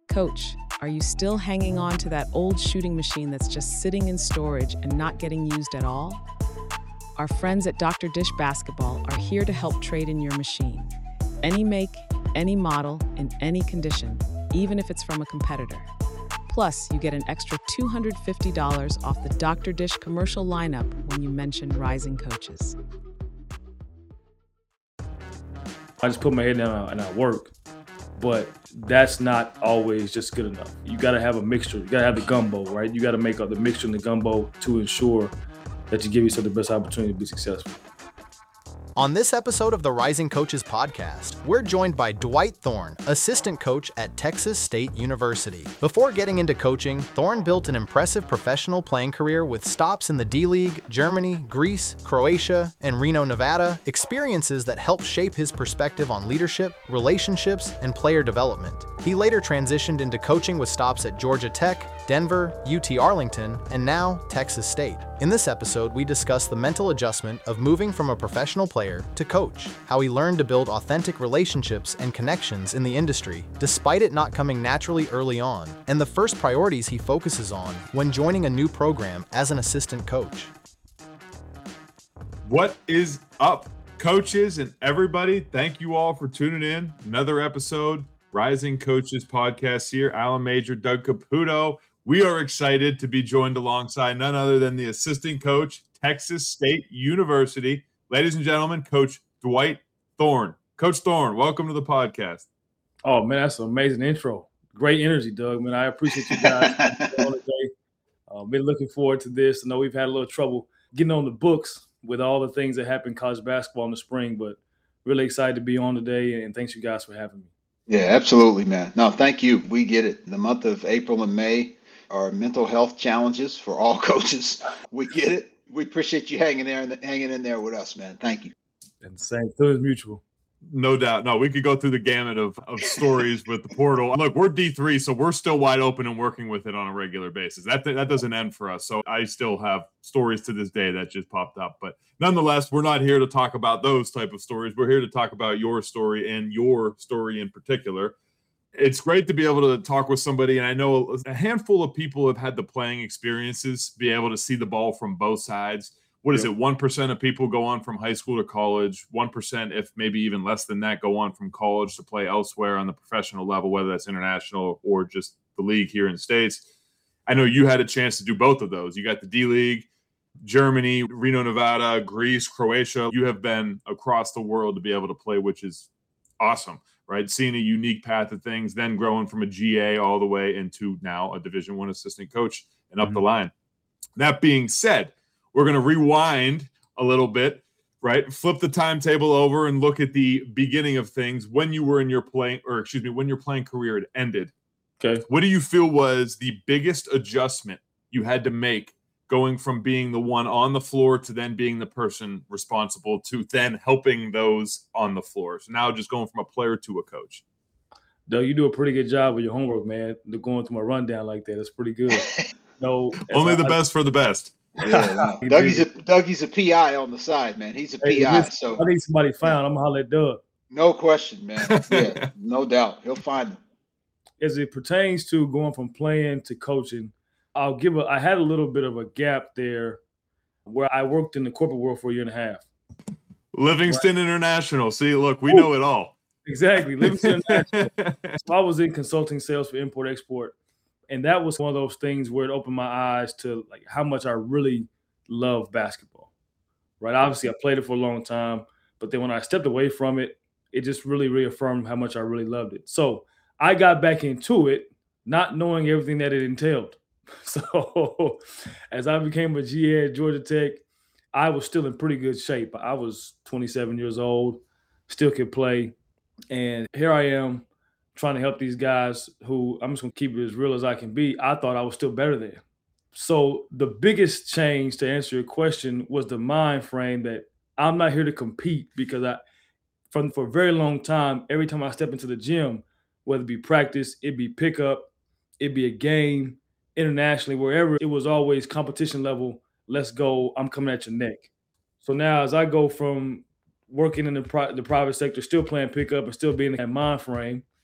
Coach, are you still hanging on to that old shooting machine that's just sitting in storage and not getting used at all? Our friends at Dr. Dish Basketball are here to help trade in your machine. Any make, any model, in any condition, even if it's from a competitor. Plus, you get an extra $250 off the Dr. Dish commercial lineup when you mention Rising Coaches. I just put my head down and I work, but that's not always just good enough. You got to have a mixture. You got to have the gumbo, right? You got to make up the mixture and the gumbo to ensure that you give yourself the best opportunity to be successful. On this episode of the Rising Coaches podcast, we're joined by Dwight Thorne, assistant coach at Texas State University. Before getting into coaching, Thorne built an impressive professional playing career with stops in the D-League, Germany, Greece, Croatia, and Reno, Nevada, experiences that helped shape his perspective on leadership, relationships, and player development. He later transitioned into coaching with stops at Georgia Tech, Denver, UT Arlington, and now Texas State. In this episode, we discuss the mental adjustment of moving from a professional player to coach, how he learned to build authentic relationships and connections in the industry, despite it not coming naturally early on, and the first priorities he focuses on when joining a new program as an assistant coach. What is up, coaches and everybody? Thank you all for tuning in. Another episode, Rising Coaches podcast here. Alan Major, Doug Caputo. We are excited to be joined alongside none other than the assistant coach, Texas State University. Ladies and gentlemen, Coach Dwight Thorne. Coach Thorne, welcome to the podcast. Oh, man, that's an amazing intro. Great energy, Doug. Man, I appreciate you guys on today. Been looking forward to this. I know we've had a little trouble getting on the books with all the things that happen in college basketball in the spring, but really excited to be on today, and thanks you guys for having me. Yeah, absolutely, man. No, thank you. We get it. The month of April and May are mental health challenges for all coaches. We get it. We appreciate you hanging in there with us, man. Thank you. And the same feelings mutual. No doubt. No, we could go through the gamut of stories with the portal. Look, we're D3, so we're still wide open and working with it on a regular basis. That doesn't end for us. So I still have stories to this day that just popped up. But nonetheless, we're not here to talk about those type of stories. We're here to talk about your story and your story in particular. It's great to be able to talk with somebody, and I know a handful of people have had the playing experiences, be able to see the ball from both sides. What is it? 1% of people go on from high school to college. 1%, if maybe even less than that, go on from college to play elsewhere on the professional level, whether that's international or just the league here in the States. I know you had a chance to do both of those. You got the D-League, Germany, Reno, Nevada, Greece, Croatia. You have been across the world to be able to play, which is awesome. Right, seeing a unique path of things, then growing from a GA all the way into now a Division I assistant coach and up the line. That being said, we're going to rewind a little bit, right? Flip the timetable over and look at the beginning of things when you were in your playing, when your playing career had ended. Okay. What do you feel was the biggest adjustment you had to make going from being the one on the floor to then being the person responsible to then helping those on the floor? So now just going from a player to a coach. Doug, you do a pretty good job with your homework, man. Going through my rundown like that, it's pretty good. No, only the best for the best. Yeah, Dougie's a PI on the side, man. He's a PI. So I think somebody found. I'm gonna holler at Doug. No question, man. Yeah, no doubt. He'll find them. As it pertains to going from playing to coaching, I had a little bit of a gap there where I worked in the corporate world for a year and a half. Livingston International. See, look, we know it all. Exactly. Livingston International. So I was in consulting sales for import-export. And that was one of those things where it opened my eyes to like how much I really love basketball. Right. Obviously, I played it for a long time. But then when I stepped away from it, it just really reaffirmed how much I really loved it. So I got back into it, not knowing everything that it entailed. So as I became a GA at Georgia Tech, I was still in pretty good shape. I was 27 years old, still could play. And here I am trying to help these guys who I'm just going to keep it as real as I can be. I thought I was still better than. So the biggest change, to answer your question, was the mind frame that I'm not here to compete, because for a very long time, every time I step into the gym, whether it be practice, it'd be pickup, it'd be a game, internationally, wherever, it was always competition level. Let's go. I'm coming at your neck. So now as I go from working in the private sector, still playing pickup and still being in that mind frame,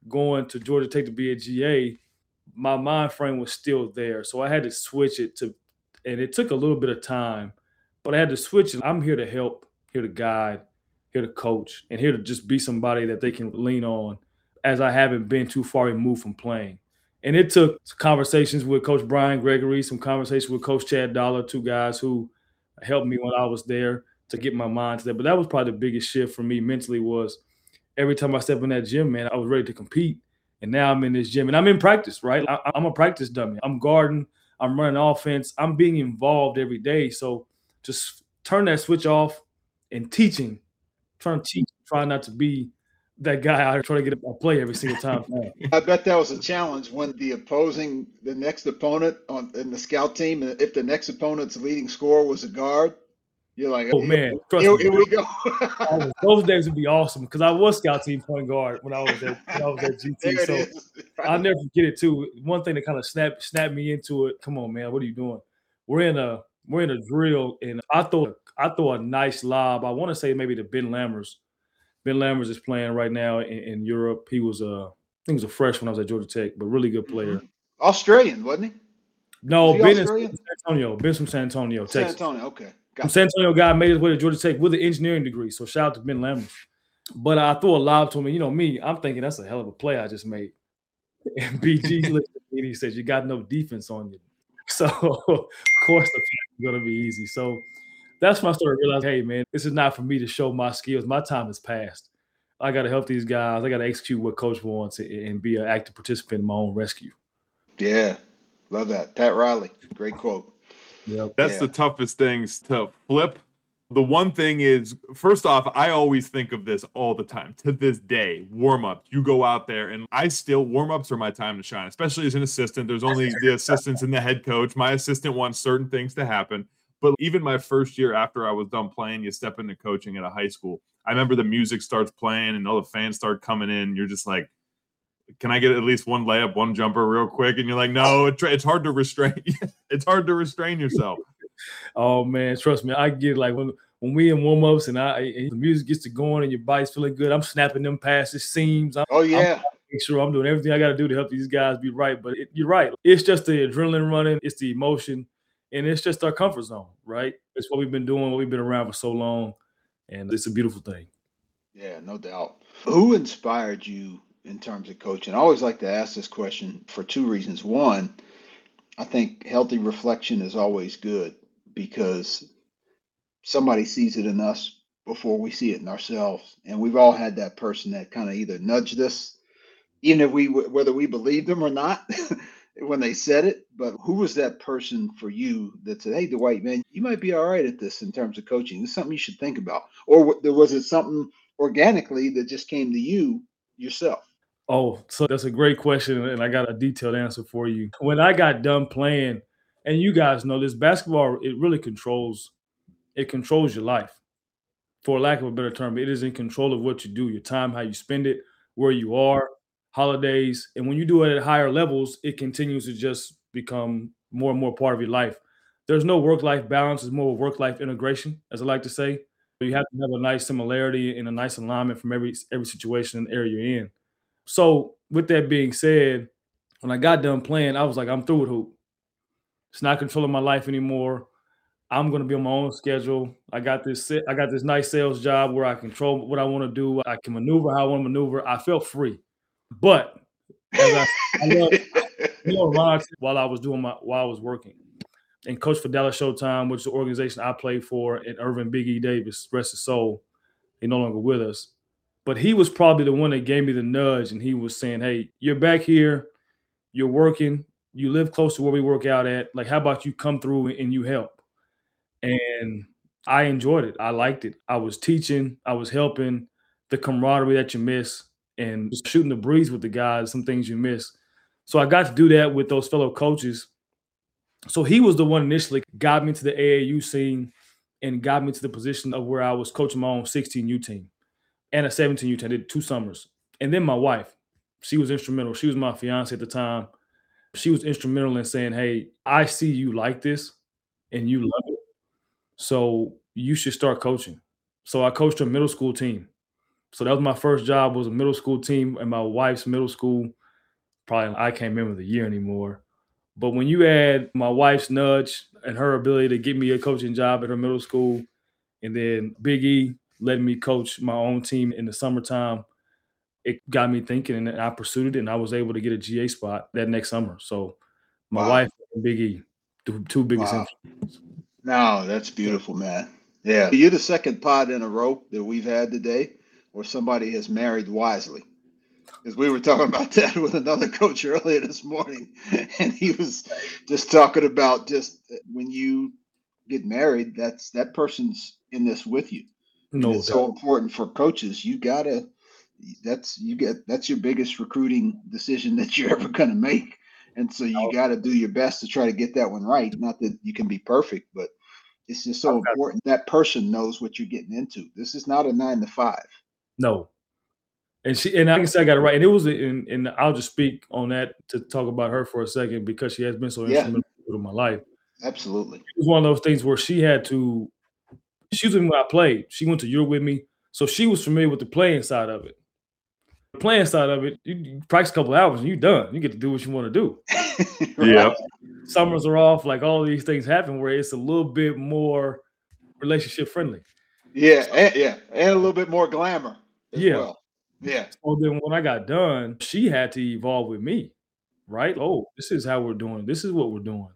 going to Georgia Tech to be a GA, my mind frame was still there. So I had to switch it to, and it took a little bit of time, but I had to switch it. I'm here to help, here to guide, here to coach, and here to just be somebody that they can lean on, as I haven't been too far removed from playing. And it took conversations with Coach Brian Gregory, some conversations with Coach Chad Dollar, two guys who helped me when I was there to get my mind to that. But that was probably the biggest shift for me mentally, was every time I step in that gym, man, I was ready to compete. And now I'm in this gym and I'm in practice, right? I'm a practice dummy. I'm guarding, I'm running offense, I'm being involved every day. So just turn that switch off and teaching, trying to teach, try not to be that guy out here trying to get a play every single time. I bet that was a challenge when the next opponent in the scout team, if the next opponent's leading scorer was a guard, you're like, oh man, here we go. Those days would be awesome, because I was scout team point guard when I was at GT. So I'll never forget it too. One thing that kind of snapped me into it. Come on, man, what are you doing? We're in a drill, and I throw a nice lob. I want to say maybe to Ben Lammers. Ben Lammers is playing right now in Europe. He was I think he was a freshman when I was at Georgia Tech, but really good player. Australian, wasn't he? No, Ben is from San Antonio. Ben's from San Antonio, Texas. San Antonio, okay. San Antonio guy made his way to Georgia Tech with an engineering degree. So shout out to Ben Lammers. But I threw a lob to him, and you know me, I'm thinking that's a hell of a play I just made. And BG looked at me and he says, "You got no defense on you." So of course the play is gonna be easy. So that's when I started realizing, hey man, this is not for me to show my skills. My time has passed. I got to help these guys. I got to execute what coach wants and be an active participant in my own rescue. Yeah, love that. Pat Riley, great quote. Yep. That's the toughest things to flip. The one thing is, first off, I always think of this all the time. To this day, warm-up, you go out there, and warm-ups are my time to shine, especially as an assistant. There's only the assistants and the head coach. My assistant wants certain things to happen. But even my first year after I was done playing, you step into coaching at a high school. I remember the music starts playing and all the fans start coming in. You're just like, can I get at least one layup, one jumper real quick? And you're like, no, it's hard to restrain. It's hard to restrain yourself. Oh, man, trust me. I get like when we in warm-ups and the music gets to going and your body's feeling good, I'm snapping them passes, seams. I'm making sure I'm doing everything I got to do to help these guys be right. But you're right. It's just the adrenaline running. It's the emotion. And it's just our comfort zone, right? It's what we've been doing, what we've been around for so long. And it's a beautiful thing. Yeah, no doubt. Who inspired you in terms of coaching? I always like to ask this question for two reasons. One, I think healthy reflection is always good because somebody sees it in us before we see it in ourselves. And we've all had that person that kind of either nudged us, even if whether we believed them or not, when they said it. But who was that person for you that said, hey, Dwight, man, you might be all right at this in terms of coaching. It's something you should think about. Or was it something organically that just came to you yourself? Oh, so that's a great question, and I got a detailed answer for you. When I got done playing, and you guys know this, basketball, it really controls your life. For lack of a better term, it is in control of what you do, your time, how you spend it, where you are, holidays. And when you do it at higher levels, it continues to just become more and more part of your life. There's no work-life balance. It's more work-life integration, as I like to say. You have to have a nice similarity and a nice alignment from every situation and area you're in. So with that being said, when I got done playing, I was like, I'm through with hoop. It's not controlling my life anymore. I'm going to be on my own schedule. I got this nice sales job where I control what I want to do. I can maneuver how I want to maneuver. I felt free. But as I learned while I was working. And coach for Dallas Showtime, which is the organization I played for, and Irvin Big E Davis, rest his soul, he's no longer with us. But he was probably the one that gave me the nudge, and he was saying, hey, you're back here, you're working, you live close to where we work out at. Like, how about you come through and you help? And I enjoyed it. I liked it. I was teaching, I was helping, the camaraderie that you miss, and just shooting the breeze with the guys, some things you miss. So I got to do that with those fellow coaches. So he was the one initially got me to the AAU scene and got me to the position of where I was coaching my own 16U team and a 17U team. I did 2 summers. And then my wife, she was instrumental. She was my fiance at the time. She was instrumental in saying, hey, I see you like this and you love it. So you should start coaching. So I coached a middle school team. So that was my first job, was a middle school team, and my wife's middle school. Probably I can't remember the year anymore. But when you add my wife's nudge and her ability to get me a coaching job at her middle school, and then Big E letting me coach my own team in the summertime, it got me thinking, and I pursued it, and I was able to get a GA spot that next summer. So my Wow. wife and Big E, the two biggest Wow. influences. No, that's beautiful, man. Yeah. You're the second pod in a row that we've had today where somebody has married wisely. Because we were talking about that with another coach earlier this morning, and he was just talking about just when you get married, that person's in this with you. And No it's doubt. so important for coaches. That's your biggest recruiting decision that you're ever going to make. And so you got to do your best to try to get that one right. Not that you can be perfect, but it's just so important that person knows what you're getting into. This is not a 9 to 5. No. And I can say I got it right. And it was, and I'll just speak on that to talk about her for a second, because she has been so instrumental in my life. Absolutely. It was one of those things where she was with me when I played. She went to Europe with me. So she was familiar with the playing side of it. The playing side of it, you practice a couple of hours and you're done. You get to do what you want to do. Yeah. Summers are off, like all these things happen where it's a little bit more relationship friendly. Yeah, and a little bit more glamour as well. Yeah. So then when I got done, she had to evolve with me, right? Oh, this is how we're doing. This is what we're doing.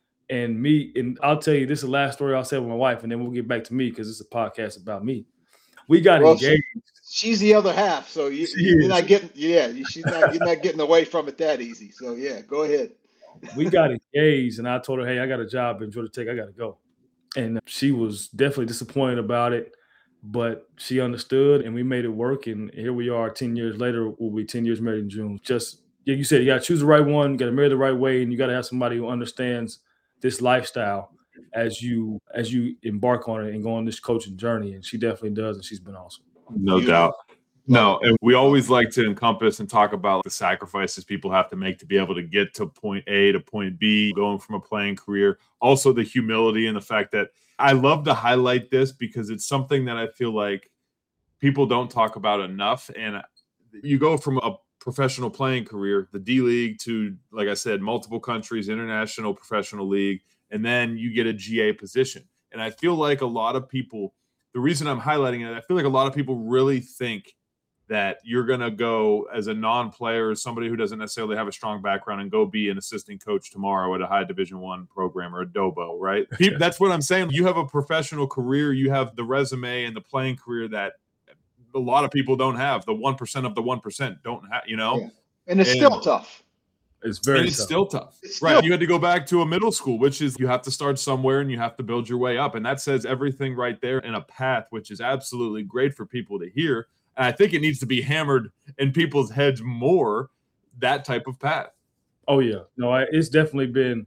And I'll tell you, this is the last story I'll say with my wife, and then we'll get back to me because it's a podcast about me. We got engaged. She's the other half, so you're not getting you're not getting away from it that easy. So yeah, go ahead. We got engaged, and I told her, hey, I got a job in Georgia Tech. I got to go. And she was definitely disappointed about it, but she understood, and we made it work. And here we are 10 years later. We'll be 10 years married in June. Just, like you said, you got to choose the right one. You got to marry the right way, and you got to have somebody who understands this lifestyle as you embark on it and go on this coaching journey. And she definitely does, and she's been awesome. No doubt. No, and we always like to encompass and talk about the sacrifices people have to make to be able to get to point A to point B, going from a playing career. Also the humility and the fact that I love to highlight this because it's something that I feel like people don't talk about enough. And you go from a professional playing career, the D League, to, like I said, multiple countries, international professional league, and then you get a GA position. And I feel like a lot of people, the reason I'm highlighting it, I feel like a lot of people really think that you're going to go as a non-player, as somebody who doesn't necessarily have a strong background, and go be an assistant coach tomorrow at a high Division I program or a DOBO, right? That's what I'm saying. You have a professional career. You have the resume and the playing career that a lot of people don't have. The 1% of the 1% don't have, Yeah. And it's still tough. It's very tough. Still tough. Right. You had to go back to a middle school, which is you have to start somewhere and you have to build your way up. And that says everything right there in a path, which is absolutely great for people to hear. And I think it needs to be hammered in people's heads more, that type of path. Oh, yeah. No, it's definitely been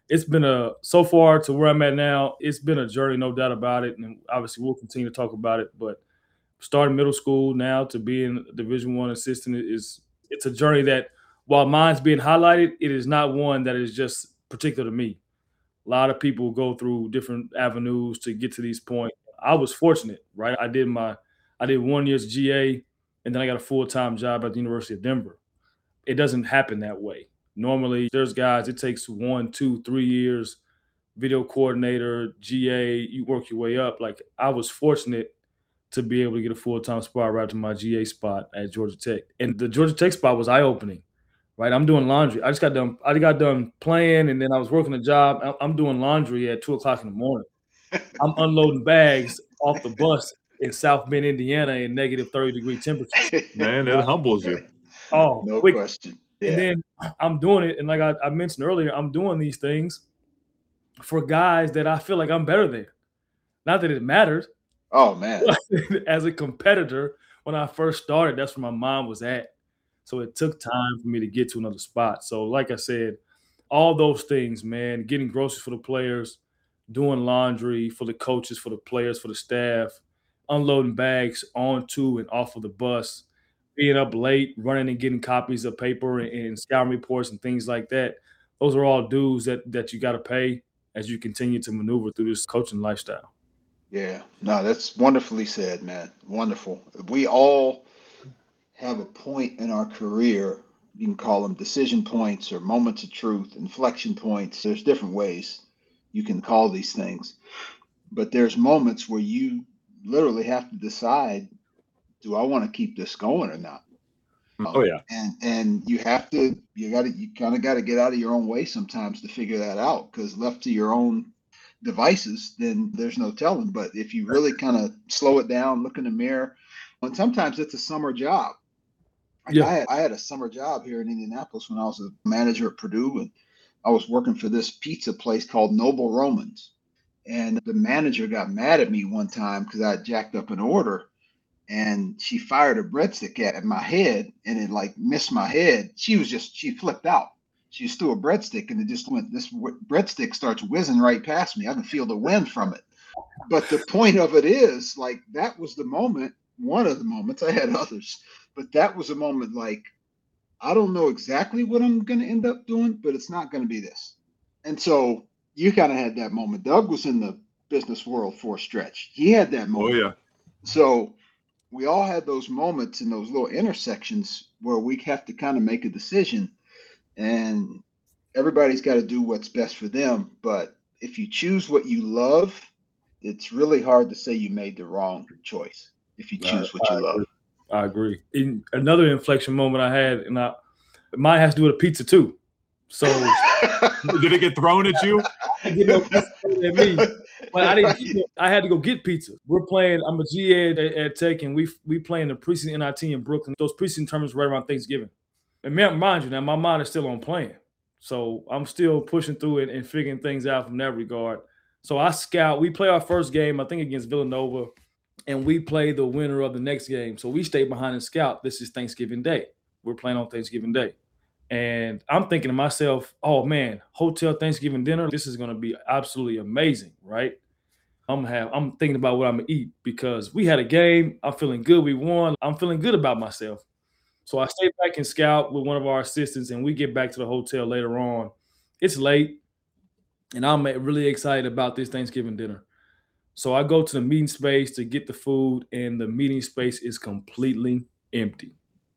so far to where I'm at now, it's been a journey, no doubt about it. And obviously we'll continue to talk about it. But starting middle school now to being a Division I assistant it's a journey that, while mine's being highlighted, it is not one that is just particular to me. A lot of people go through different avenues to get to these points. I was fortunate, right? I did 1 year's GA, and then I got a full-time job at the University of Denver. It doesn't happen that way. Normally, there's guys, it takes 1, 2, 3 years, video coordinator, GA, you work your way up. Like, I was fortunate to be able to get a full-time spot right to my GA spot at Georgia Tech. And the Georgia Tech spot was eye-opening, right? I'm doing laundry. I got done playing, and then I was working a job. I'm doing laundry at 2 o'clock in the morning. I'm unloading bags off the bus in South Bend, Indiana, in negative 30-degree temperature. Man, it humbles you. Oh, no quick. question. Yeah. And then I'm doing it, and like I mentioned earlier, I'm doing these things for guys that I feel like I'm better than. Not that it matters. Oh, man. As a competitor, when I first started, that's where my mind was at. So it took time for me to get to another spot. So like I said, all those things, man, getting groceries for the players, doing laundry for the coaches, for the players, for the staff, unloading bags onto and off of the bus, being up late, running and getting copies of paper and scouting reports and things like that. Those are all dues that you got to pay as you continue to maneuver through this coaching lifestyle. Yeah, no, that's wonderfully said, man. Wonderful. We all have a point in our career. You can call them decision points or moments of truth, inflection points. There's different ways you can call these things, but there's moments where you literally have to decide, do I want to keep this going or not? Oh yeah. And you have to, you kind of got to get out of your own way sometimes to figure that out, because left to your own devices, then there's no telling. But if you really kind of slow it down, look in the mirror, and sometimes it's a summer job. Like Yeah. I had a summer job here in Indianapolis when I was a manager at Purdue, and I was working for this pizza place called Noble Romans. And the manager got mad at me one time because I jacked up an order, and she fired a breadstick at my head, and it like missed my head. She flipped out. She just threw a breadstick, and it just went, this breadstick starts whizzing right past me. I can feel the wind from it. But the point of it is, like, that was the moment, one of the moments. I had others, but that was a moment like, I don't know exactly what I'm going to end up doing, but it's not going to be this. And so you kind of had that moment. Doug was in the business world for a stretch. He had that moment. Oh yeah. So we all had those moments in those little intersections where we have to kind of make a decision, and everybody's got to do what's best for them. But if you choose what you love, it's really hard to say you made the wrong choice if you choose what you love. I agree. In another inflection moment I had, and mine has to do with a pizza too. So did it get thrown at you? You know, at me. But I didn't. I had to go get pizza. We're playing. I'm a GA at Tech, and we playing the preseason NIT in Brooklyn. Those preseason tournaments right around Thanksgiving. And mind you, now my mind is still on playing, so I'm still pushing through it and figuring things out from that regard. So I scout. We play our first game, I think, against Villanova, and we play the winner of the next game. So we stay behind and scout. This is Thanksgiving Day. We're playing on Thanksgiving Day. And I'm thinking to myself, oh man, hotel Thanksgiving dinner, this is going to be absolutely amazing, right? I'm thinking about what I'm going to eat because we had a game. I'm feeling good. We won. I'm feeling good about myself. So I stay back and scout with one of our assistants, and we get back to the hotel later on. It's late, and I'm really excited about this Thanksgiving dinner. So I go to the meeting space to get the food, and the meeting space is completely empty.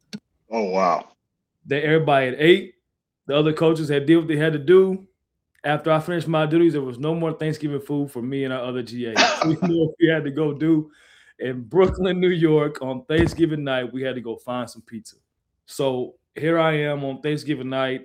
Oh, wow. Everybody had ate. The other coaches had did what they had to do. After I finished my duties, there was no more Thanksgiving food for me and our other GAs. We knew what we had to go do. In Brooklyn, New York, on Thanksgiving night, we had to go find some pizza. So here I am on Thanksgiving night.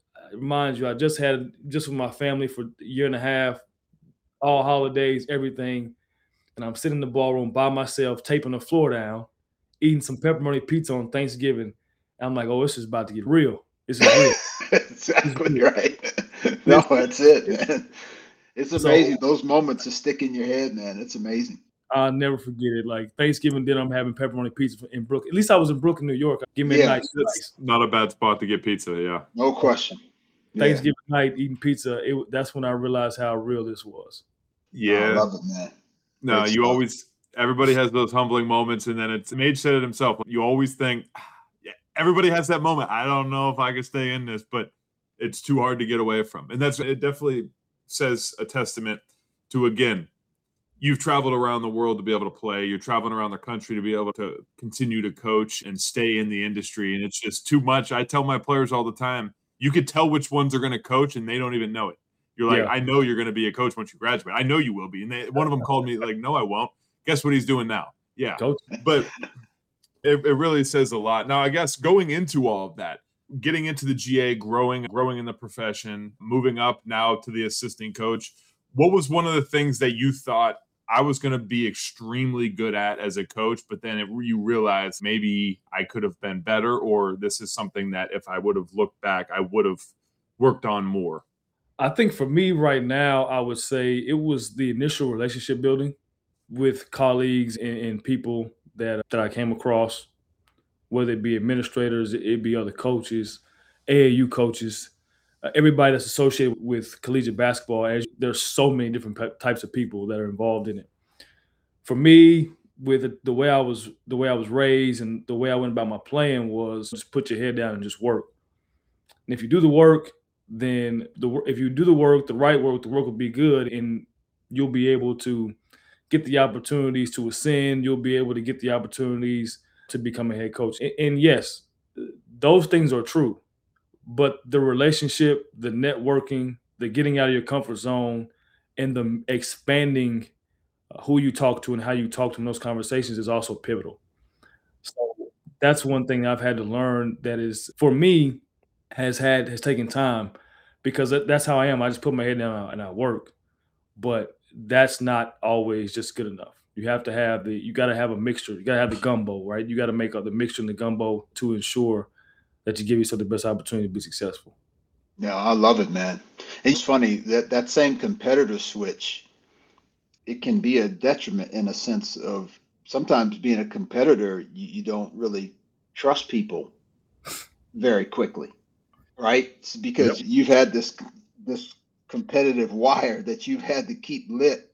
Mind you, I just with my family for a year and a half, all holidays, everything. And I'm sitting in the ballroom by myself, taping the floor down, eating some pepperoni pizza on Thanksgiving. I'm like, oh, this is about to get real. This is real. Exactly right. No, that's it, man. It's amazing. Those moments that stick in your head, man. It's amazing. I'll never forget it. Like Thanksgiving dinner, I'm having pepperoni pizza in Brooklyn. At least I was in Brooklyn, New York. Give me a nice slice. Not a bad spot to get pizza, yeah. No question. Thanksgiving night eating pizza, that's when I realized how real this was. Yeah. I love it, man. No, you always – everybody has those humbling moments, and then Mage said it himself. You always think, yeah, everybody has that moment. I don't know if I can stay in this, but it's too hard to get away from. And it definitely says a testament to, again, you've traveled around the world to be able to play. You're traveling around the country to be able to continue to coach and stay in the industry. And it's just too much. I tell my players all the time, you could tell which ones are going to coach and they don't even know it. You're like, I know you're going to be a coach once you graduate. I know you will be. And one of them called me like, no, I won't. Guess what he's doing now? Yeah. Coach. But it really says a lot. Now, I guess going into all of that, getting into the GA, growing in the profession, moving up now to the assistant coach, what was one of the things that you thought I was going to be extremely good at as a coach, but then you realize maybe I could have been better, or this is something that if I would have looked back, I would have worked on more? I think for me right now, I would say it was the initial relationship building with colleagues and people that I came across, whether it be administrators, it be other coaches, AAU coaches, everybody that's associated with collegiate basketball. As there's so many different types of people that are involved in it. For me, with the way I was raised and the way I went about my playing was just put your head down and just work. And if you do the work, then if you do the work, the right work, the work will be good, and you'll be able to get the opportunities to ascend. You'll be able to get the opportunities to become a head coach. And yes, those things are true. But the relationship, the networking, the getting out of your comfort zone, and the expanding who you talk to and how you talk to in those conversations is also pivotal. So that's one thing I've had to learn that is, for me, has taken time, because that's how I am. I just put my head down and I work. But that's not always just good enough. You got to have a mixture. You got to have the gumbo, right? You got to make up the mixture in the gumbo to ensure that you give yourself the best opportunity to be successful. Yeah, I love it, man. It's funny that same competitor switch, it can be a detriment in a sense of sometimes being a competitor, you don't really trust people very quickly, right? It's because you've had this competitive wire that you've had to keep lit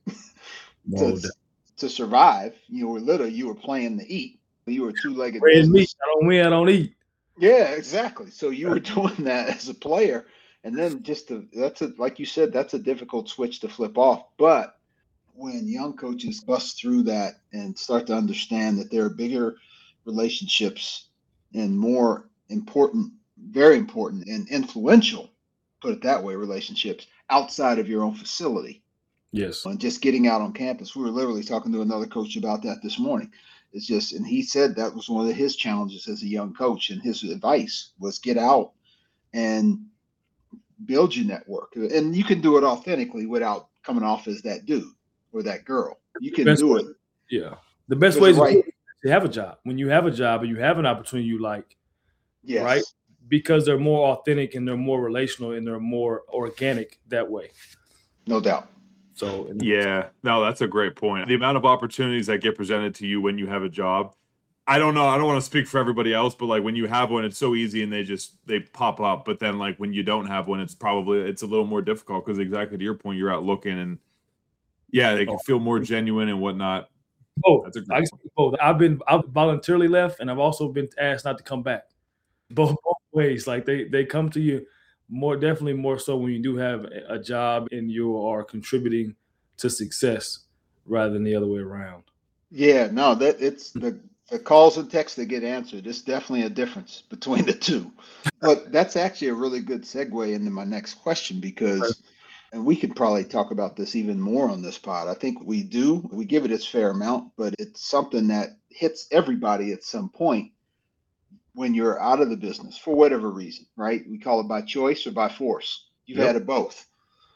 to survive. You were little, you were playing to eat. You were a two-legged red meat. business. I don't win, I don't eat. Yeah, exactly. So you were doing that as a player, and then like you said, that's a difficult switch to flip off. But when young coaches bust through that and start to understand that there are bigger relationships and more important, very important and influential, put it that way, relationships outside of your own facility. Yes. And just getting out on campus. We were literally talking to another coach about that this morning. It's just, and he said that was one of his challenges as a young coach, and his advice was get out and build your network. And you can do it authentically without coming off as that dude or that girl. You can do it. Yeah. The best way is to have a job. When you have a job and you have an opportunity you like, yes. Right? Because they're more authentic and they're more relational and they're more organic that way. No doubt. So yeah, no, that's a great point. The amount of opportunities that get presented to you when you have a job, I don't know. I don't want to speak for everybody else, but like when you have one, it's so easy and they pop up. But then like when you don't have one, it's a little more difficult because exactly to your point, you're out looking and they can feel more genuine and whatnot. Oh, that's a great point. I've voluntarily left, and I've also been asked not to come back. Both ways, like they come to you definitely more so when you do have a job and you are contributing to success rather than the other way around. Yeah, no, that it's the calls and texts that get answered. It's definitely a difference between the two. But that's actually a really good segue into my next question, because, and we could probably talk about this even more on this pod. I think we give it its fair amount, but it's something that hits everybody at some point when you're out of the business for whatever reason, right? We call it by choice or by force. You've had it both.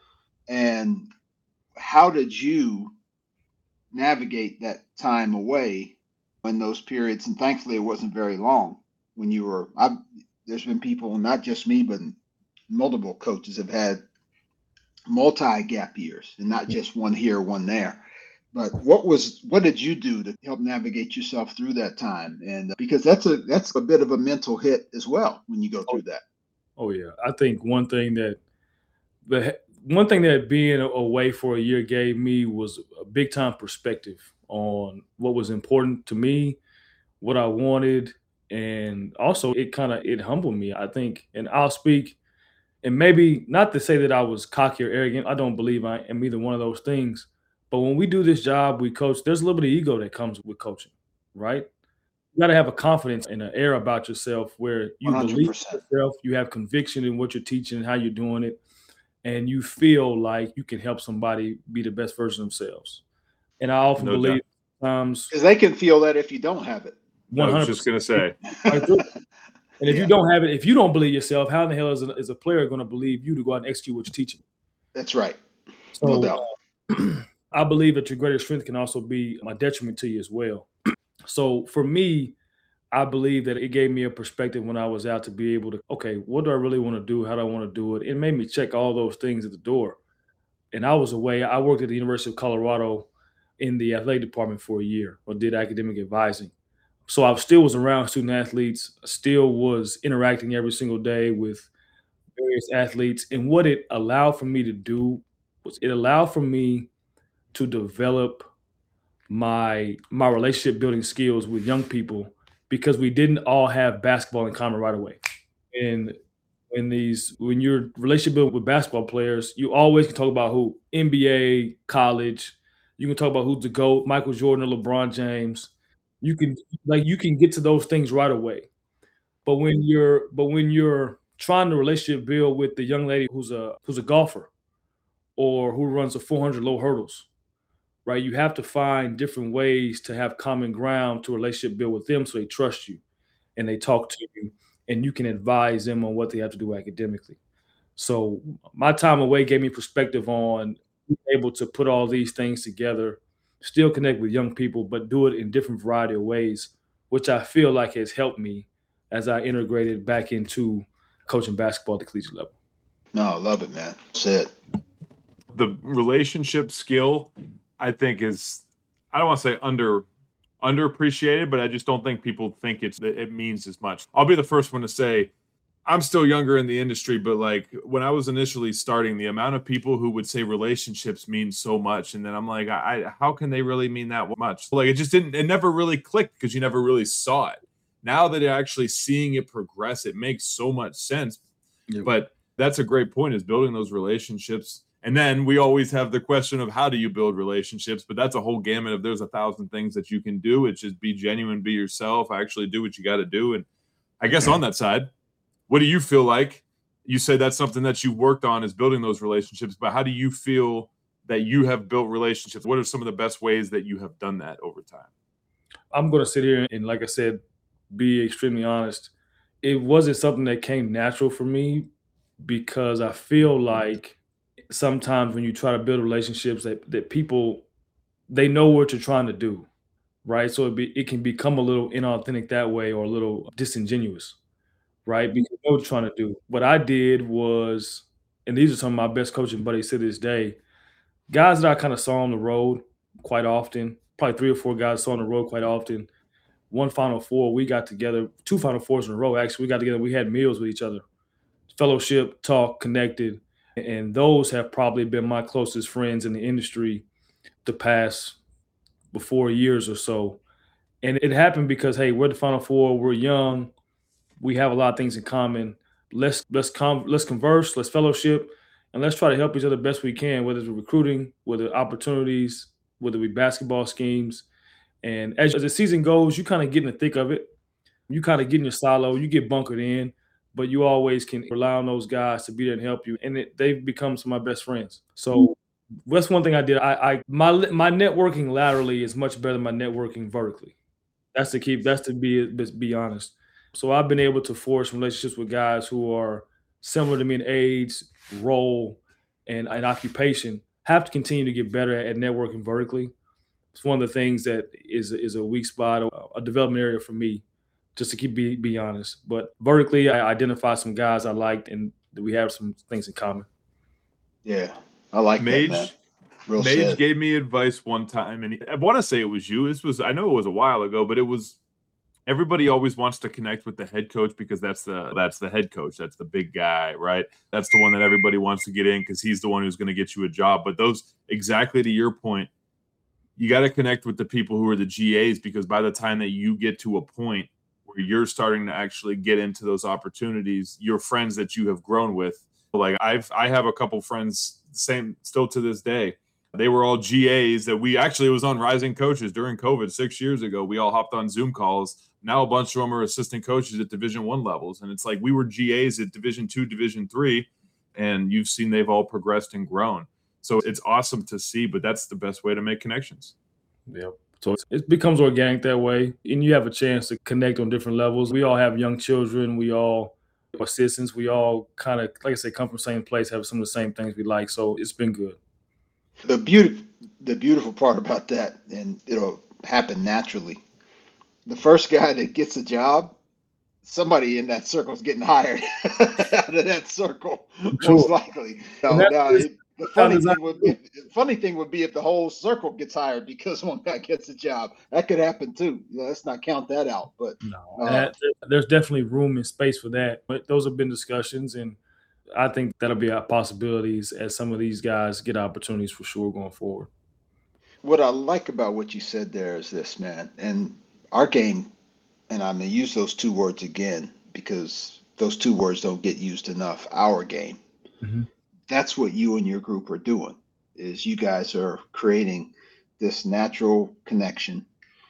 And how did you navigate that time away in those periods? And thankfully it wasn't very long when you were, there's been people, not just me, but multiple coaches have had multi-gap years and not just one here, one there. But what did you do to help navigate yourself through that time? And because that's a bit of a mental hit as well when you go through that. Oh yeah, I think one thing that being away for a year gave me was a big time perspective on what was important to me, what I wanted, and also it humbled me, I think. And I'll speak, and maybe not to say that I was cocky or arrogant. I don't believe I am either one of those things. But when we do this job, we coach, there's a little bit of ego that comes with coaching, right? You got to have a confidence and an air about yourself where you 100%. believe in yourself, you have conviction in what you're teaching and how you're doing it, and you feel like you can help somebody be the best version of themselves. And I often believe sometimes, because they can feel that if you don't have it. 100%. I was just going to say. And if you don't have it, if you don't believe yourself, how in the hell is a player going to believe you to go out and execute what you're teaching? That's right. So, no doubt. I believe that your greatest strength can also be a detriment to you as well. So for me, I believe that it gave me a perspective when I was out to be able to, okay, what do I really want to do? How do I want to do it? It made me check all those things at the door. And I was away. I worked at the University of Colorado in the athletic department for a year, or did academic advising. So I still was around student athletes, still was interacting every single day with various athletes. And what it allowed for me to do was it allowed for me to develop my relationship building skills with young people, because we didn't all have basketball in common right away. And when you're relationship building with basketball players, you always can talk about who, NBA, college, You can talk about who's the GOAT, Michael Jordan or LeBron James. You can get to those things right away. But when you're trying to relationship build with the young lady who's a golfer or who runs a 400 low hurdles, right? You have to find different ways to have common ground to relationship build with them so they trust you and they talk to you and you can advise them on what they have to do academically. So my time away gave me perspective on being able to put all these things together, still connect with young people, but do it in different variety of ways, which I feel like has helped me as I integrated back into coaching basketball at the collegiate level. No, I love it, man. That's it. The relationship skill, I think, is, I don't want to say underappreciated, but I just don't think people think it means as much. I'll be the first one to say I'm still younger in the industry, but like when I was initially starting, the amount of people who would say relationships mean so much, and then I'm like, how can they really mean that much? Like it never really clicked because you never really saw it. Now that you're actually seeing it progress, it makes so much sense. Yeah. But that's a great point, is building those relationships. And then we always have the question of how do you build relationships, but that's a whole gamut of there's 1,000 things that you can do. It's just be genuine, be yourself, actually do what you got to do. And I guess on that side, what do you feel like? You say that's something that you worked on, is building those relationships, but how do you feel that you have built relationships? What are some of the best ways that you have done that over time? I'm going to sit here and, like I said, be extremely honest. It wasn't something that came natural for me because I feel like sometimes when you try to build relationships that people, they know what you're trying to do, right? So it can become a little inauthentic that way, or a little disingenuous, right? Because you know what you're trying to do. What I did was, and these are some of my best coaching buddies to this day, guys that I kind of saw on the road quite often, probably 3 or 4 guys saw on the road quite often. One Final Four, we got together, 2 Final Fours in a row, actually. We got together, we had meals with each other, fellowship, talk, connected. And those have probably been my closest friends in the industry the past 4 years or so. And it happened because, hey, we're the Final Four, we're young, we have a lot of things in common. Let's converse, let's fellowship, and let's try to help each other best we can, whether it's recruiting, whether opportunities, whether it be basketball schemes. And as the season goes, you kind of get in the thick of it. You kind of get in your silo, you get bunkered in, but you always can rely on those guys to be there and help you. And they've become some of my best friends. So that's one thing I did. My networking laterally is much better than my networking vertically. That's to be honest. So I've been able to forge relationships with guys who are similar to me in age, role, and occupation. Have to continue to get better at networking vertically. It's one of the things that is a weak spot, a development area for me, just to be honest. But vertically, I identified some guys I liked, and we have some things in common. Yeah, I like Mage. That, man. Mage gave me advice one time, and I want to say it was you. I know it was a while ago, but it was, everybody always wants to connect with the head coach because that's the head coach. That's the big guy, right? That's the one that everybody wants to get in because he's the one who's going to get you a job. But those, exactly to your point, you got to connect with the people who are the GAs, because by the time that you get to a point where you're starting to actually get into those opportunities, your friends that you have grown with, like I have a couple friends, same still to this day. They were all GAs that it was on Rising Coaches during COVID 6 years ago. We all hopped on Zoom calls. Now a bunch of them are assistant coaches at Division I levels. And it's like we were GAs at Division II, Division III, and you've seen they've all progressed and grown. So it's awesome to see, but that's the best way to make connections. Yeah. So it becomes organic that way, and you have a chance to connect on different levels. We all have young children. We all are citizens. We all kind of, like I said, come from the same place, have some of the same things we like. So it's been good. The beautiful part about that, and it'll happen naturally, the first guy that gets a job, somebody in that circle is getting hired out of that circle, most likely. The funny thing would be if the whole circle gets hired because one guy gets a job. That could happen too. Let's not count that out. But no, there's definitely room and space for that. But those have been discussions, and I think that'll be our possibilities as some of these guys get opportunities for sure going forward. What I like about what you said there is this, man, and our game, and I'm going to use those 2 words again because those 2 words don't get used enough. Our game. Mm-hmm. That's what you and your group are doing, is you guys are creating this natural connection,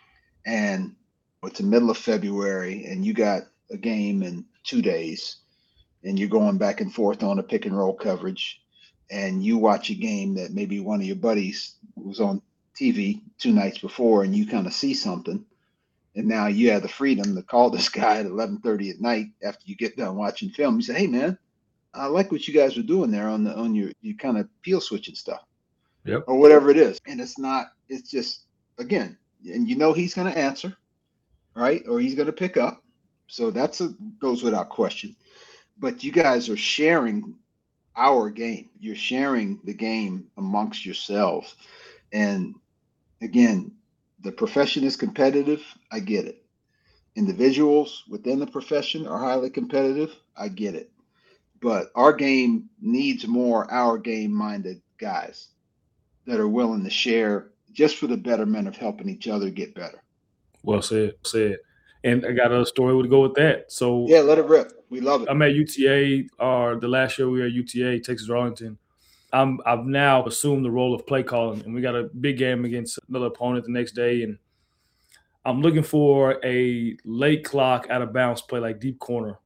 and it's the middle of February, and you got a game in 2 days, and you're going back and forth on a pick and roll coverage, and you watch a game that maybe one of your buddies was on TV 2 nights before, and you kind of see something, and now you have the freedom to call this guy at 11:30 at night after you get done watching film. You say, "Hey, man, I like what you guys were doing there on your kind of peel switching stuff." Yep. Or whatever it is. And it's just, again, and he's going to answer, right? Or he's going to pick up. So goes without question. But you guys are sharing our game. You're sharing the game amongst yourselves. And again, the profession is competitive. I get it. Individuals within the profession are highly competitive. I get it. But our game needs more our game-minded guys that are willing to share just for the betterment of helping each other get better. Well said. And I got a story to go with that. So yeah, let it rip. We love it. I'm at UTA, the last year we were at UTA, Texas Arlington. I've now assumed the role of play calling, and we got a big game against another opponent the next day, and I'm looking for a late clock out of bounds play, like deep corner.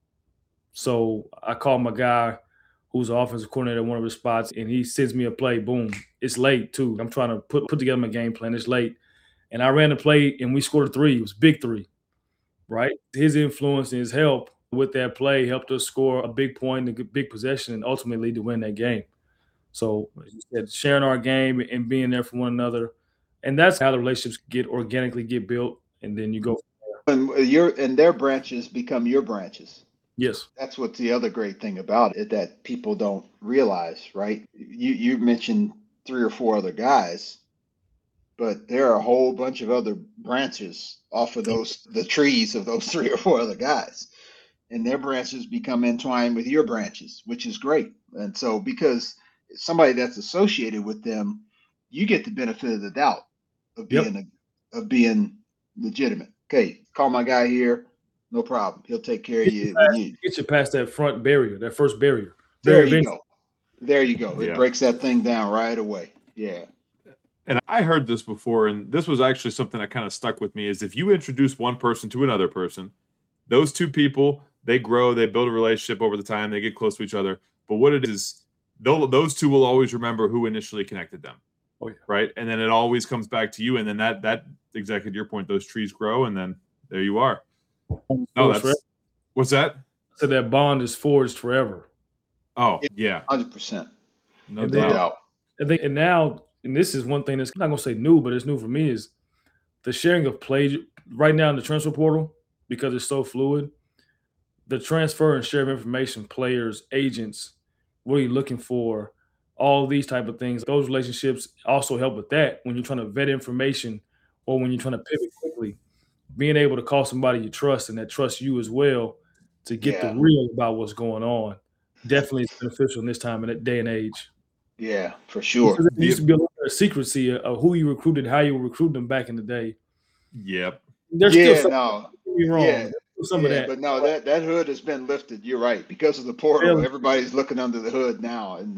So I call my guy who's the offensive coordinator at one of his spots, and he sends me a play. Boom. It's late, too. I'm trying to put together my game plan. It's late. And I ran the play, and we scored a 3. It was a big 3, right? His influence and his help with that play helped us score a big point, a big possession, and ultimately to win that game. So, as you said, sharing our game and being there for one another. And that's how the relationships organically get built, and then you go from there. And their branches become your branches. Yes. That's what's the other great thing about it that people don't realize, right? You mentioned 3 or 4 other guys, but there are a whole bunch of other branches off of the trees of those 3 or 4 other guys. And their branches become entwined with your branches, which is great. And so because somebody that's associated with them, you get the benefit of the doubt of being legitimate. Okay, call my guy here. No problem. He'll take care of you. Get you past that front barrier, that first barrier. There you go. It Yeah. breaks that thing down right away. Yeah. And I heard this before, and this was actually something that kind of stuck with me, is if you introduce one person to another person, those 2 people, they grow, they build a relationship over the time, they get close to each other. But what it is, those 2 will always remember who initially connected them. Oh, yeah. Right? And then it always comes back to you. And then that exactly to your point, those trees grow, and then there you are. No, what's that? So that bond is forged forever. Oh, yeah. 100%. No doubt. I think, and now, and this is one thing that's, I'm not going to say new, but it's new for me, is the sharing of plays right now in the transfer portal, because it's so fluid. The transfer and share of information, players, agents, what are you looking for, all these type of things. Those relationships also help with that when you're trying to vet information or when you're trying to pivot quickly. Being able to call somebody you trust and that trusts you as well to get the real about what's going on definitely is beneficial in this time, in that day and age. Yeah, for sure. Because there used to be a little bit of secrecy of who you recruited, how you recruited them back in the day. Yep. There's still something wrong. Yeah. Some of that. But no, that hood has been lifted. You're right. Because of the portal, everybody's looking under the hood now. And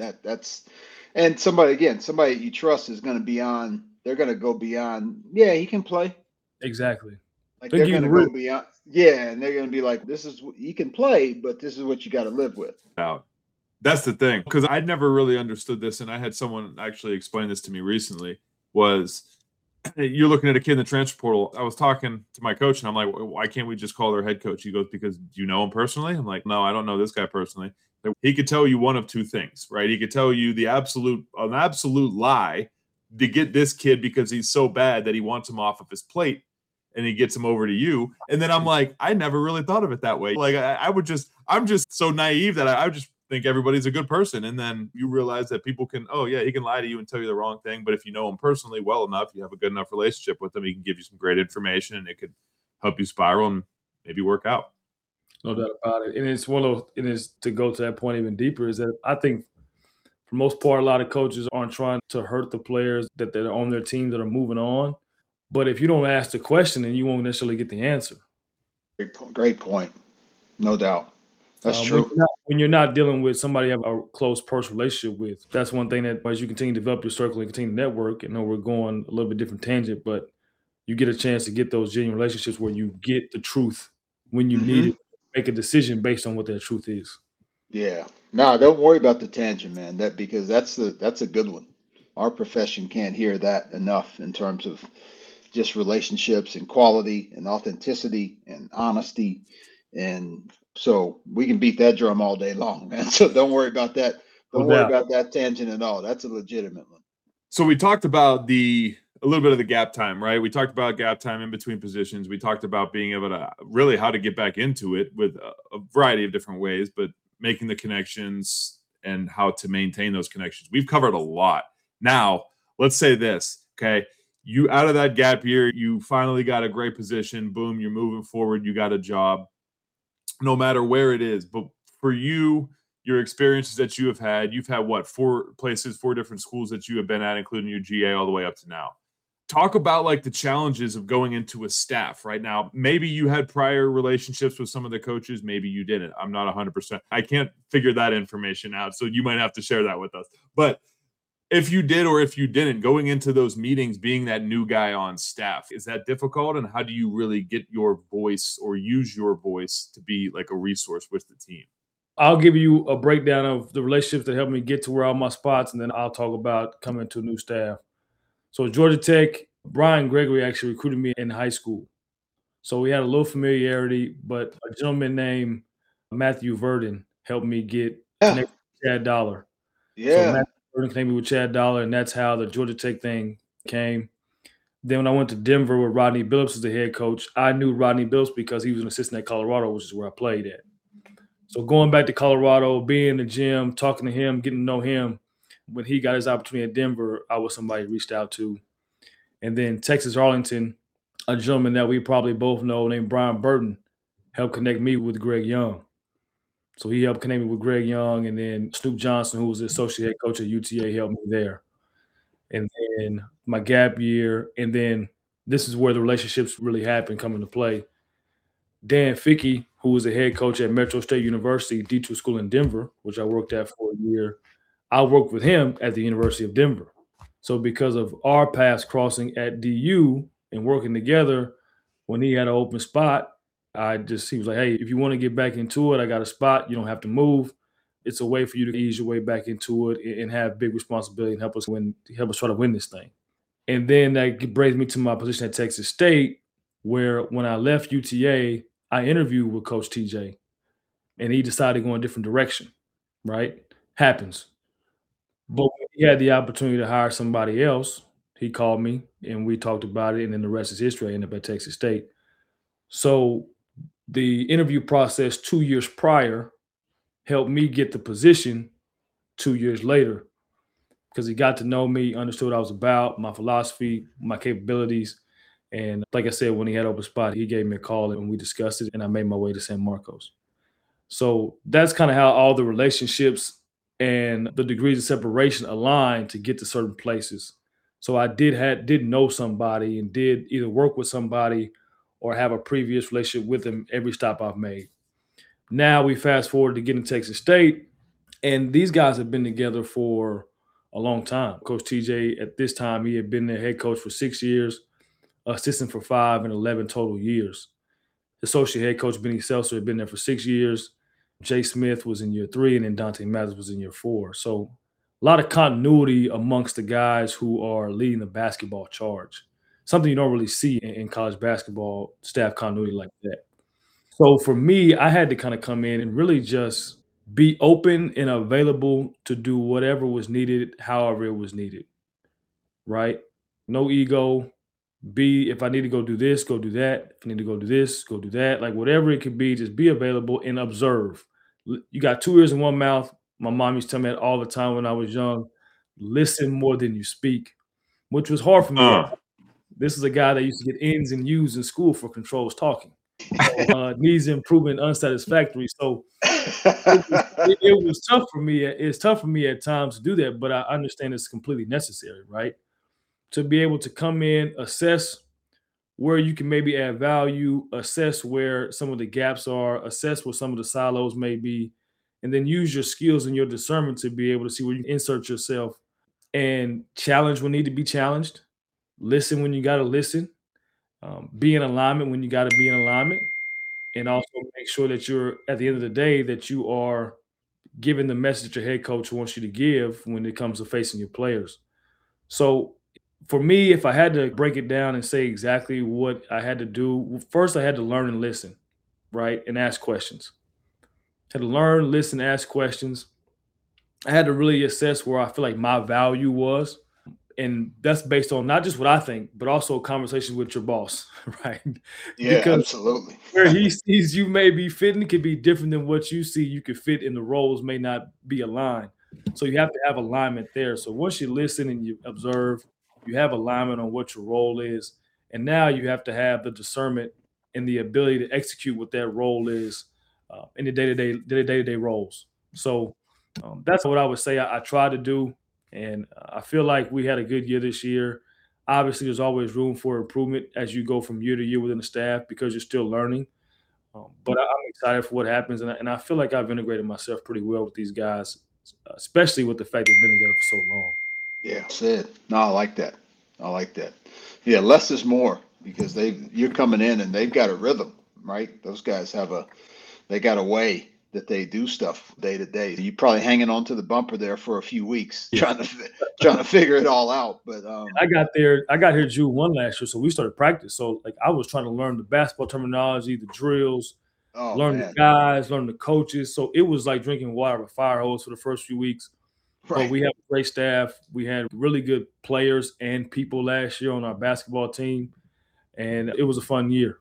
and somebody you trust is going to they're going to go beyond, he can play. Exactly. Like they're going to go beyond. Yeah. And they're going to be like, he can play, but this is what you got to live with. That's the thing. Because I never really understood this. And I had someone actually explain this to me recently, was you're looking at a kid in the transfer portal. I was talking to my coach and I'm like, why can't we just call their head coach? He goes, because you know him personally? I'm like, no, I don't know this guy personally. He could tell you one of 2 things, right? He could tell you an absolute lie to get this kid because he's so bad that he wants him off of his plate and he gets him over to you. And then I'm like, I never really thought of it that way. Like I'm just so naive that I just think everybody's a good person. And then you realize that people can, he can lie to you and tell you the wrong thing. But if you know him personally well enough, you have a good enough relationship with him, he can give you some great information and it could help you spiral and maybe work out. No doubt about it. And it's it is to go to that point even deeper, is that I think for the most part, a lot of coaches aren't trying to hurt the players that are on their team that are moving on. But if you don't ask the question, then you won't necessarily get the answer. Great point. No doubt. That's true. when you're not dealing with somebody you have a close personal relationship with. That's one thing that as you continue to develop your circle and continue to network, and know we're going a little bit different tangent, but you get a chance to get those genuine relationships where you get the truth when you need it, make a decision based on what that truth is. Yeah. No, don't worry about the tangent, man. Because that's a good one. Our profession can't hear that enough in terms of just relationships and quality and authenticity and honesty. And so we can beat that drum all day long, man. So don't worry about that. Don't worry about that tangent at all. That's a legitimate one. So we talked about a little bit of the gap time, right? We talked about gap time in between positions. We talked about being able to really how to get back into it with a variety of different ways, but making the connections and how to maintain those connections. We've covered a lot. Now, let's say this, okay? You out of that gap year, you finally got a great position. Boom, you're moving forward. You got a job, no matter where it is. But for you, your experiences that you have had, you've had what, 4 different schools that you have been at, including your GA all the way up to now. Talk about like the challenges of going into a staff right now. Maybe you had prior relationships with some of the coaches. Maybe you didn't. I'm not 100%. I can't figure that information out. So you might have to share that with us. But if you did or if you didn't, going into those meetings, being that new guy on staff, is that difficult? And how do you really get your voice or use your voice to be like a resource with the team? I'll give you a breakdown of the relationships that helped me get to where all my spots, and then I'll talk about coming to a new staff. So Georgia Tech, Brian Gregory actually recruited me in high school. So we had a little familiarity, but a gentleman named Matthew Verdon helped me get connected with Chad Dollar. Yeah. So Matthew Verdon connected me with Chad Dollar, and that's how the Georgia Tech thing came. Then when I went to Denver where Rodney Billups was the head coach, I knew Rodney Billups because he was an assistant at Colorado, which is where I played at. So going back to Colorado, being in the gym, talking to him, getting to know him, when he got his opportunity at Denver, I was somebody reached out to. And then Texas Arlington, a gentleman that we probably both know named Brian Burton, helped connect me with Greg Young. So he helped connect me with Greg Young, and then Snoop Johnson, who was the associate head coach at UTA, helped me there. And then my gap year, and then this is where the relationships really happened come into play. Dan Fickey, who was the head coach at Metro State University, D2 school in Denver, which I worked at for a year, I worked with him at the University of Denver. So because of our paths crossing at DU and working together, when he had an open spot, he was like, hey, if you want to get back into it, I got a spot. You don't have to move. It's a way for you to ease your way back into it and have big responsibility and help us try to win this thing. And then that brings me to my position at Texas State, where when I left UTA, I interviewed with Coach TJ, and he decided to go in a different direction, right? Happens. But when he had the opportunity to hire somebody else, he called me, and we talked about it, and then the rest is history. I ended up at Texas State. So the interview process 2 years prior helped me get the position 2 years later because he got to know me, understood what I was about, my philosophy, my capabilities. And like I said, when he had open spot, he gave me a call and we discussed it, and I made my way to San Marcos. So that's kind of how all the relationships and the degrees of separation aligned to get to certain places. So I did know somebody and did either work with somebody or have a previous relationship with them every stop I've made. Now we fast forward to getting Texas State, and these guys have been together for a long time. Coach TJ, at this time, he had been their head coach for 6 years, assistant for 5 and 11 total years. Associate head coach Benny Seltzer had been there for 6 years. Jay Smith was in year 3, and then Dante Mathis was in year 4. So a lot of continuity amongst the guys who are leading the basketball charge. Something you don't really see in college basketball, staff continuity like that. So for me, I had to kind of come in and really just be open and available to do whatever was needed, however it was needed, right? No ego. If I need to go do this, go do that. If I need to go do this, go do that. Like whatever it could be, just be available and observe. You got 2 ears and 1 mouth. My mom used to tell me that all the time when I was young. Listen more than you speak, which was hard for me. This is a guy that used to get N's and U's in school for controls talking. Needs improvement, unsatisfactory. So it was tough for me. It's tough for me at times to do that, but I understand it's completely necessary, right? To be able to come in, assess where you can maybe add value, assess where some of the gaps are, assess where some of the silos may be, and then use your skills and your discernment to be able to see where you can insert yourself and challenge when need to be challenged, listen when you got to listen, be in alignment when you got to be in alignment, and also make sure that you're at the end of the day that you are giving the message that your head coach wants you to give when it comes to facing your players. So for me, if I had to break it down and say exactly what I had to do, first I had to learn and listen, right? And ask questions. Had to learn, listen, ask questions. I had to really assess where I feel like my value was. And that's based on not just what I think, but also conversations with your boss, right? Yeah, Because absolutely. where he sees you may be fitting could be different than what you see you could fit, and the roles may not be aligned. So you have to have alignment there. So once you listen and you observe, you have alignment on what your role is. And now you have to have the discernment and the ability to execute what that role is in the day-to-day roles. So that's what I would say I try to do. And I feel like we had a good year this year. Obviously, there's always room for improvement as you go from year to year within the staff because you're still learning. But I'm excited for what happens. And I feel like I've integrated myself pretty well with these guys, especially with the fact they've been together for so long. Yeah, said. No, I like that. I like that. Yeah, less is more because you're coming in and they've got a rhythm, right? Those guys they got a way that they do stuff day to day. You're probably hanging on to the bumper there for a few weeks, trying to figure it all out. But I got here June 1 last year, so we started practice. So like I was trying to learn the basketball terminology, the drills, learn the guys, learn the coaches. So it was like drinking water of a fire hose for the first few weeks. Right. But we have a great staff. We had really good players and people last year on our basketball team, and it was a fun year.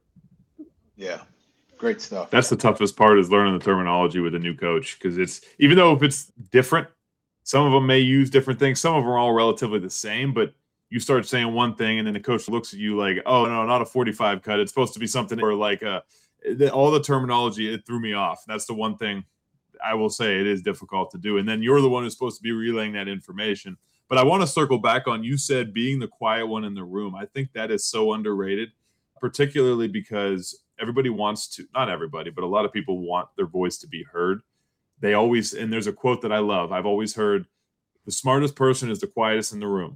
Yeah. Great stuff. That's the toughest part is learning the terminology with a new coach because it's even though if it's different, some of them may use different things. Some of them are all relatively the same, but you start saying one thing and then the coach looks at you like, oh, no, not a 45 cut. It's supposed to be something or like all the terminology, it threw me off. That's the one thing I will say it is difficult to do. And then you're the one who's supposed to be relaying that information. But I want to circle back on you said being the quiet one in the room. I think that is so underrated, particularly because everybody wants to, not everybody, but a lot of people want their voice to be heard. They always, and there's a quote that I love. I've always heard the smartest person is the quietest in the room.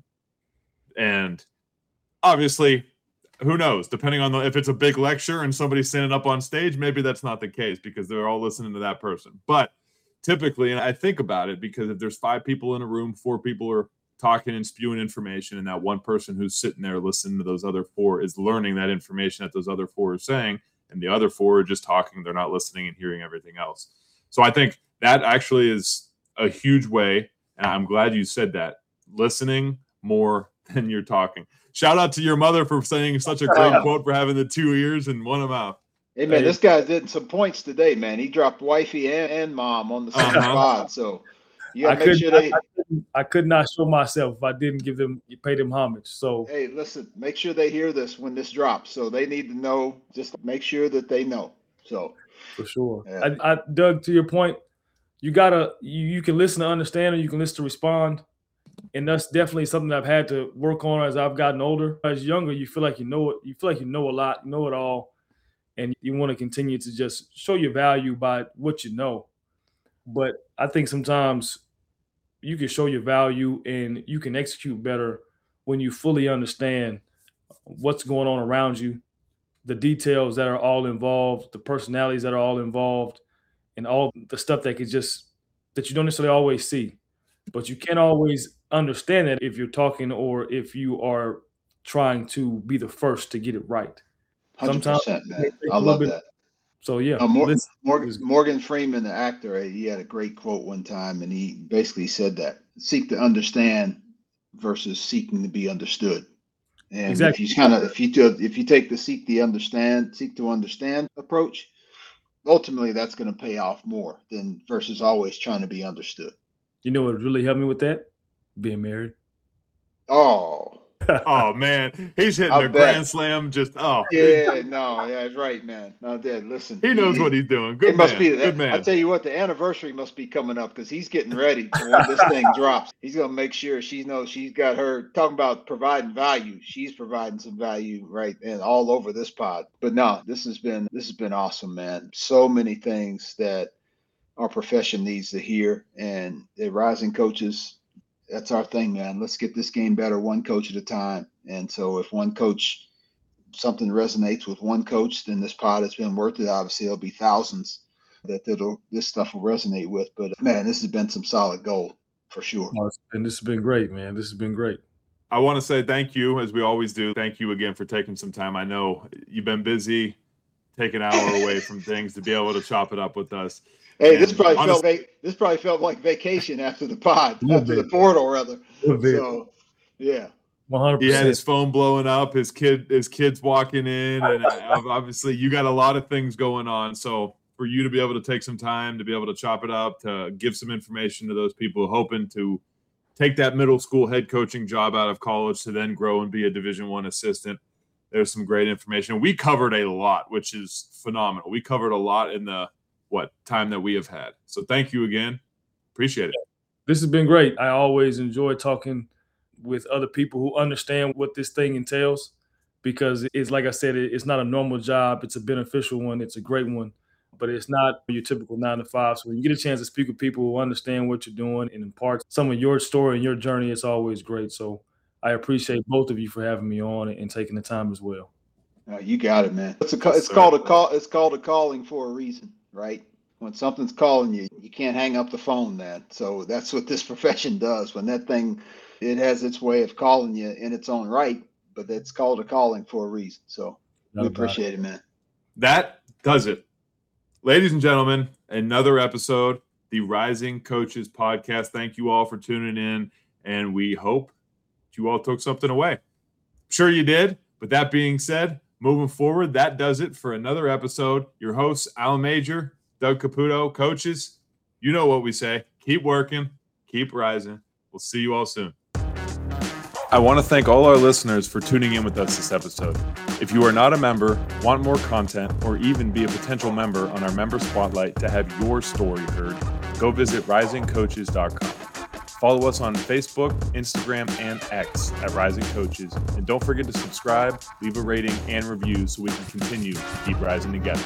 And obviously, who knows, depending on if it's a big lecture and somebody's standing up on stage, maybe that's not the case because they're all listening to that person. But typically, and I think about it because if there's 5 people in a room, 4 people are talking and spewing information, and that one person who's sitting there listening to those other 4 is learning that information that those other 4 are saying, and the other 4 are just talking. They're not listening and hearing everything else. So I think that actually is a huge way, and I'm glad you said that, listening more than you're talking. Shout out to your mother for saying such a great quote for having the 2 ears and 1 mouth. Hey, man, this guy's getting some points today, man. He dropped wifey and mom on the same spot, so you got to make sure I could not show myself if I didn't pay them homage. So hey, listen, make sure they hear this when this drops. So they need to know. Just make sure that they know. So for sure, yeah. Doug, to your point, you can listen to understand, or you can listen to respond, and that's definitely something I've had to work on as I've gotten older. As younger, you feel like you know it. You feel like you know a lot, you know it all, and you want to continue to just show your value by what you know. But I think sometimes you can show your value and you can execute better when you fully understand what's going on around you, the details that are all involved, the personalities that are all involved, and all the stuff that you don't necessarily always see. But you can't always understand that if you're talking or if you are trying to be the first to get it right. 100%, man. I love that. So yeah, Morgan Freeman, the actor, he had a great quote one time, and he basically said that seek to understand versus seeking to be understood. And exactly. if you take the seek to understand approach, ultimately that's going to pay off more than versus always trying to be understood. You know what really helped me with that? Being married. Oh man, he's hitting a grand slam. That's right, man. No, Dad, listen. He knows what he's doing. Good man. I tell you what, the anniversary must be coming up because he's getting ready for when this thing drops. He's gonna make sure she knows she's got her talking about providing value. She's providing some value, right, and all over this pod. But no, this has been awesome, man. So many things that our profession needs to hear. And the Rising Coaches, that's our thing, man. Let's get this game better one coach at a time. And so if one coach, something resonates with one coach, then this pod has been worth it. Obviously, there'll be thousands that this stuff will resonate with. But man, this has been some solid gold for sure. And this has been great, man. This has been great. I want to say thank you, as we always do. Thank you again for taking some time. I know you've been busy, take an hour away from things to be able to chop it up with us. Hey, this probably felt like vacation after the pod, after the portal, rather. So, yeah. 100%. He had his phone blowing up, his kids walking in, and obviously you got a lot of things going on. So for you to be able to take some time to be able to chop it up, to give some information to those people hoping to take that middle school head coaching job out of college to then grow and be a Division I assistant. There's some great information. We covered a lot, which is phenomenal. We covered a lot in the time that we have had. So thank you again. Appreciate it. This has been great. I always enjoy talking with other people who understand what this thing entails, because it's, like I said, it's not a normal job. It's a beneficial one. It's a great one, but it's not your typical 9 to 5. So when you get a chance to speak with people who understand what you're doing and impart some of your story and your journey, it's always great. So I appreciate both of you for having me on and taking the time as well. You got it, man. It's called a calling for a reason, right? When something's calling you, you can't hang up the phone, man. So that's what this profession does. When that thing, it has its way of calling you in its own right, but it's called a calling for a reason. So we appreciate it, man. That does it. Ladies and gentlemen, another episode, the Rising Coaches Podcast. Thank you all for tuning in, and we hope you all took something away. I'm sure you did, but that being said, moving forward, that does it for another episode. Your hosts, Alan Major, Doug Caputo. Coaches, you know what we say. Keep working, keep rising. We'll see you all soon. I want to thank all our listeners for tuning in with us this episode. If you are not a member, want more content, or even be a potential member on our member spotlight to have your story heard, go visit risingcoaches.com. Follow us on Facebook, Instagram, and X at Rising Coaches. And don't forget to subscribe, leave a rating, and review so we can continue to keep rising together.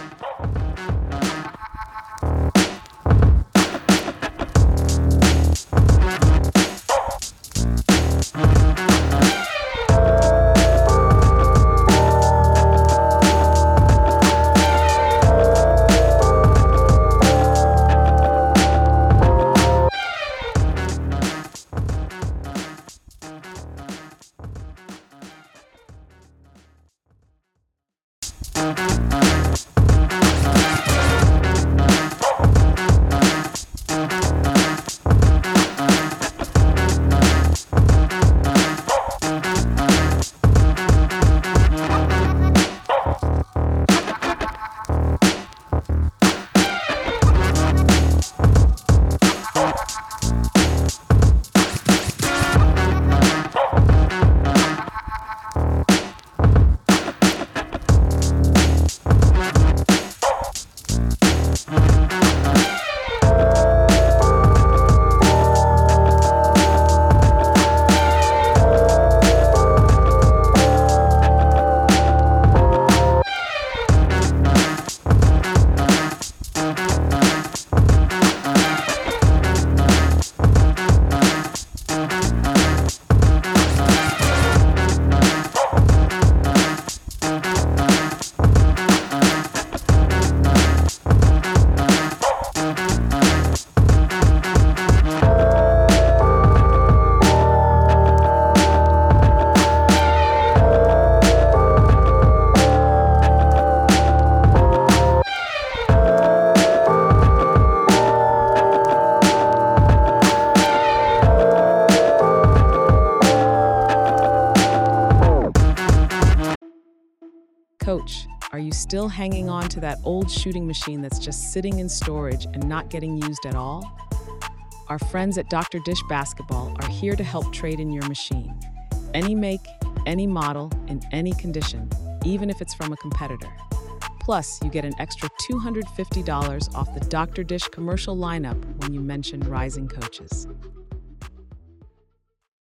Coach, are you still hanging on to that old shooting machine that's just sitting in storage and not getting used at all? Our friends at Dr. Dish Basketball are here to help trade in your machine. Any make, any model, in any condition, even if it's from a competitor. Plus, you get an extra $250 off the Dr. Dish commercial lineup when you mention Rising Coaches.